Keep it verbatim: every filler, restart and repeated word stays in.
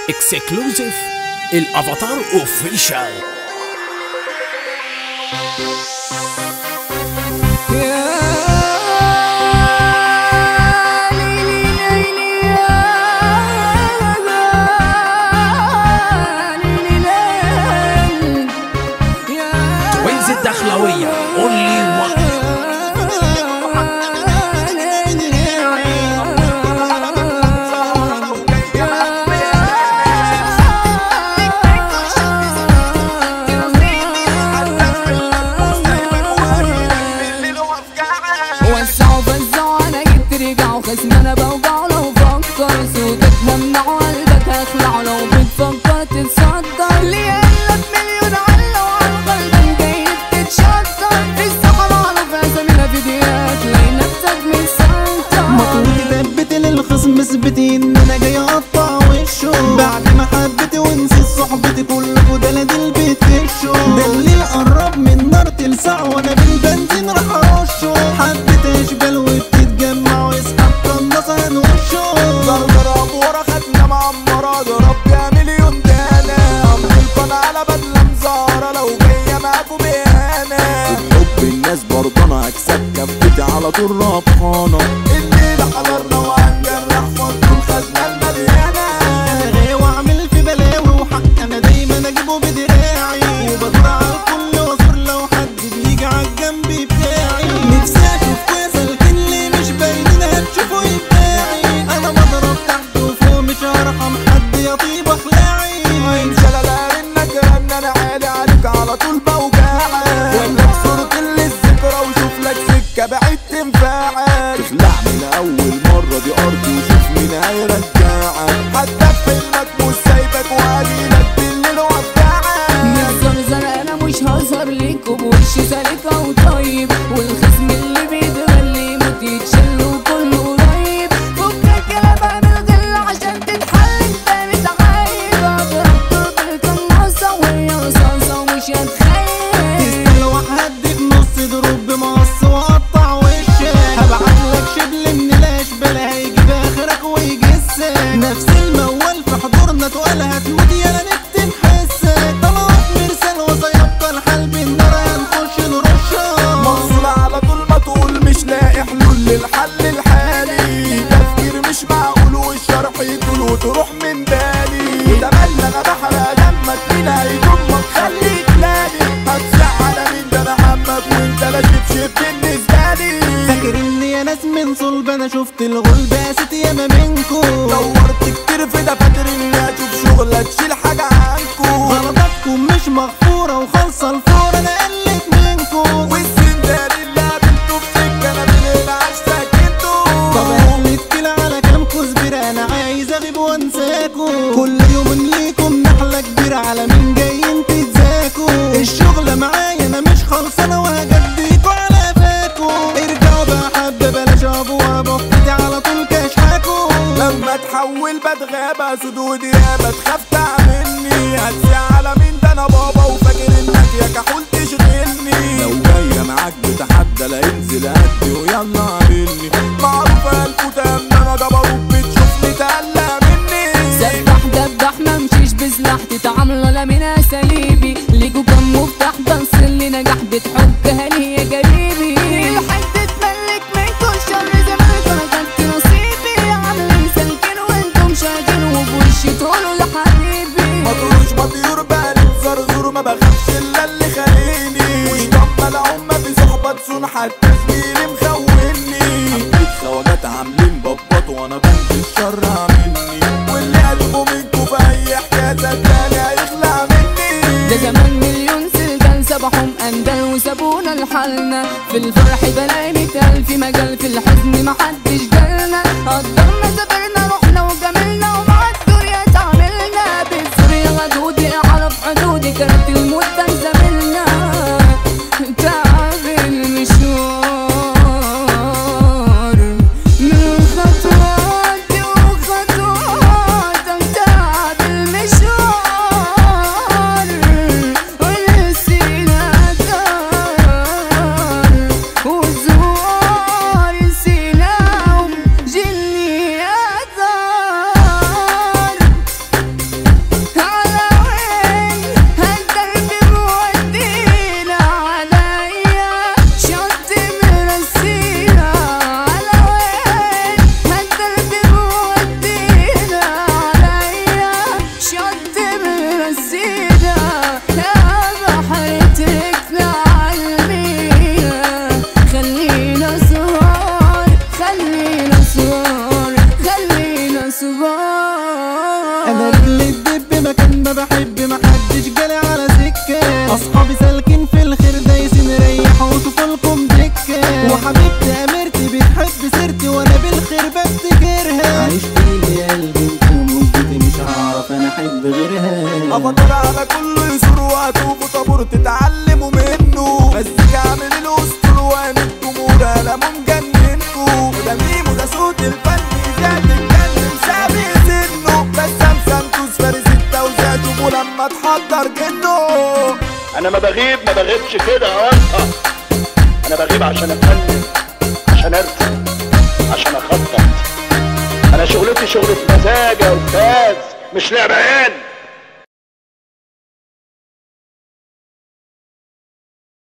اكسكلوزيف الافاتار اوفيشال. توينز الدخلوية اونلي وان. انا بوجع لو بفكر صوتك همنع قلبك هخلع لو بتفكر تتصدر ليه قلب مليون علة وعالقلب جاي بتتشطر في الصحراء على فاسة من فيديوهات تلاقي نفسك مسيطر مطلوب تثبت للخصم اثبتي ان انا جاي اقطع وشه بعد ما حبيتي ونسيت صحبتي كلكوا دلاديل بتكشوا ده اللي قرب من نار تلسع وانا بالبنزين راح ارشه حبيت اشبال وبتتجمع واسحب قناصة هنوشه ضرب ورا خدنا معمرة ضرب يا مليون دانا عملكن على بدلة مزارة لو جاية معاكوا بإهانة بحب الناس برضه انا هكسب كفتي على طول ربحانة الليلة حضرنا وهنجرح فضل الخزنة المليانة غاوي واعمل في بلاوي وحق انا دايما اجيبه بدراعي وبدور على الكل واصبر لو حد بيجي عالجنب بتاعي نفسي اشوف كويسة لكن اللي مش باينين هتشوفوا يبداعي انا بضرب تحت وفوق مش هرحم حد يا طيب اخلاعي انسى لا انك ان انا عالي عليك على طول بوجعك وانك صورة اللي الذكرى وشوف لك سكة بعيد تنفعك تخلع من اول مرة دي ارضي وشوف مين هيرجعك حتى في حلمك مش سايبك وقليلك بالليل وابدعك متزرزر انا مش هظهر ليك وبوشي سالكة وطيب والخصم اللي بيتغلي موت يتشل وكله قريب فكك يا بعمل غل عشان تتحل انت متعايب اضرب ضرب القناصة وهي رصاصة ومش هتخيل تستنى وهدي بنص ضروب بمقص واقطع وشك هبعتلك شبل من الاشبال هيجيب اخرك ويجسك نفس الموال في حضورنا تقال هتموت يالا نكتب حسك طلعت مرسال وسيبقى الحال بالنار هنخش نرشك مصر على طول ما تقول مش لاقي حلول للحل الحالي تفكير مش معقول والشرح يطول وتروح من بالي وتملى انا بحرق دمك مين هيضمك خليك لالي هتزعل مين ده انا همك وانت لا شبشب بالنسبه لي فاكر اني يا ناس من صلب انا شفت الغلب قاست ياما منكو دورت كتير في دفاتر اني اشوف شغلة تشيل حاجة عنكو غلطاتكم مش مغفورة وخالصة الفورة انا قلت منكو والسندال اللي قابلته في سكة انا من هنا عشتك انتو طب اهلت كلا على كام كزبرة انا عايز اغيب وانساكو كل يوم ليكم نحلة كبيرة على مين جايين تتزاكو الشغلة معايا انا مش خلصانة وهجديكو على فاكو ارجعوا بقى حبة بلاش ابوها بفتي على طول كشحاكو لما تحول بتغابة سدودي يا بتخاف تعملني هتزعل مين ده انا بابا وفاكر انك يا كحول تشغلني لو جاية معاك بتحدى لا انزل قدي ويلا قابلني معروفة الكوتة ان انا جبروت بتشوفني تقلق مني سبح دبح ما مشيش بسلاح تتعاملوا لا من اساليبي ليكوا كم مفتاح بس اللي نجح بتحكها لي يا جريبي الحد تملك منكوا الشر زمانك انا خدت نصيبي عاملين سالكين وانتم شاكين وبوشي تقولوا لحبيبي مطروش مطيور بقالي زرزور ما بخافش الا اللي خليني مش ضمن هما في صحبة صون حتى زميلي مخوني حبيت خواجات عاملين ببط وانا بنت الشر عاملني واللي قلبه منكوا في اي حكاية صدقني هيخلع مني ده زمان مليون سلكان سبحهم اندل وسابونا لحالنا في الفرح بلاقي متقال في مجال في الحزن محدش جالنا قدرنا سافرنا رحنا وجملنا ومع الدنيا تعاملنا بالسوريا غدودي اعرف حدودي كانت المدة زميلنا تعب المشوار من خطوات وخطوات تعب المشوار ولسينا دار وزوار سينا وحبيبتي اميرتي بتحب سيرتي وانا بالخير بفتكرها. عايش فيا قلبي ومدتي مش هعرف انا احب غيرها. افضل على كل يسور وهتوبوا طابور تتعلموا منه. مزيكا عامل الاسطول وان الجمهور قلمه مجننكوا. وده ميم وده صوت الفن ازاي تتكلم شبيه سنه. بس سانتوس فارس التوزيع شوفوا لما تحضر جنه. انا ما بغيب ما بغيبش كده يا واسطة. انا بغيب عشان اتفنن، عشان ارسم، عشان اخطط. انا شغلتي شغلة مزاج يا استاذ، مش لعب عين.